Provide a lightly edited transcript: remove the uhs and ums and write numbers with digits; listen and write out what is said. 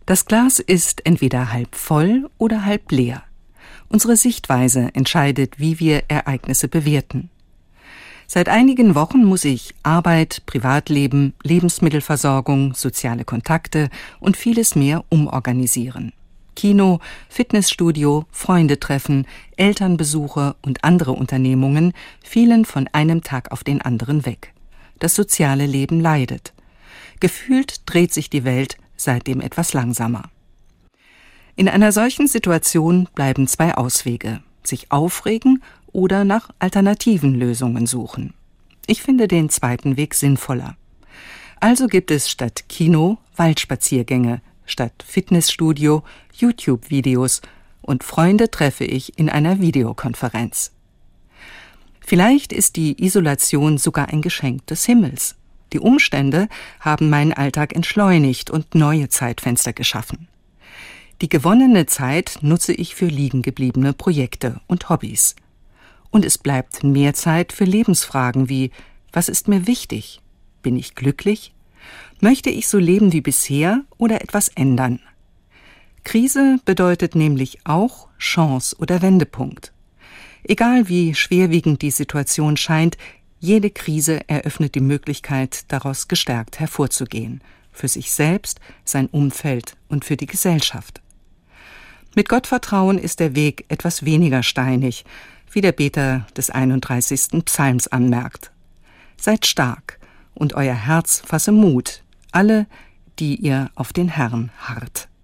Das Glas ist entweder halb voll oder halb leer. Unsere Sichtweise entscheidet, wie wir Ereignisse bewerten. Seit einigen Wochen muss ich Arbeit, Privatleben, Lebensmittelversorgung, soziale Kontakte und vieles mehr umorganisieren. Kino, Fitnessstudio, Freundetreffen, Elternbesuche und andere Unternehmungen fielen von einem Tag auf den anderen weg. Das soziale Leben leidet. Gefühlt dreht sich die Welt seitdem etwas langsamer. In einer solchen Situation bleiben zwei Auswege: sich aufregen oder nach alternativen Lösungen suchen. Ich finde den zweiten Weg sinnvoller. Also gibt es statt Kino Waldspaziergänge, statt Fitnessstudio YouTube-Videos und Freunde treffe ich in einer Videokonferenz. Vielleicht ist die Isolation sogar ein Geschenk des Himmels. Die Umstände haben meinen Alltag entschleunigt und neue Zeitfenster geschaffen. Die gewonnene Zeit nutze ich für liegengebliebene Projekte und Hobbys. Und es bleibt mehr Zeit für Lebensfragen wie: Was ist mir wichtig? Bin ich glücklich? Möchte ich so leben wie bisher oder etwas ändern? Krise bedeutet nämlich auch Chance oder Wendepunkt. Egal wie schwerwiegend die Situation scheint, jede Krise eröffnet die Möglichkeit, daraus gestärkt hervorzugehen, für sich selbst, sein Umfeld und für die Gesellschaft. Mit Gottvertrauen ist der Weg etwas weniger steinig, wie der Beter des 31. Psalms anmerkt. Seid stark und euer Herz fasse Mut, alle, die ihr auf den Herrn harrt.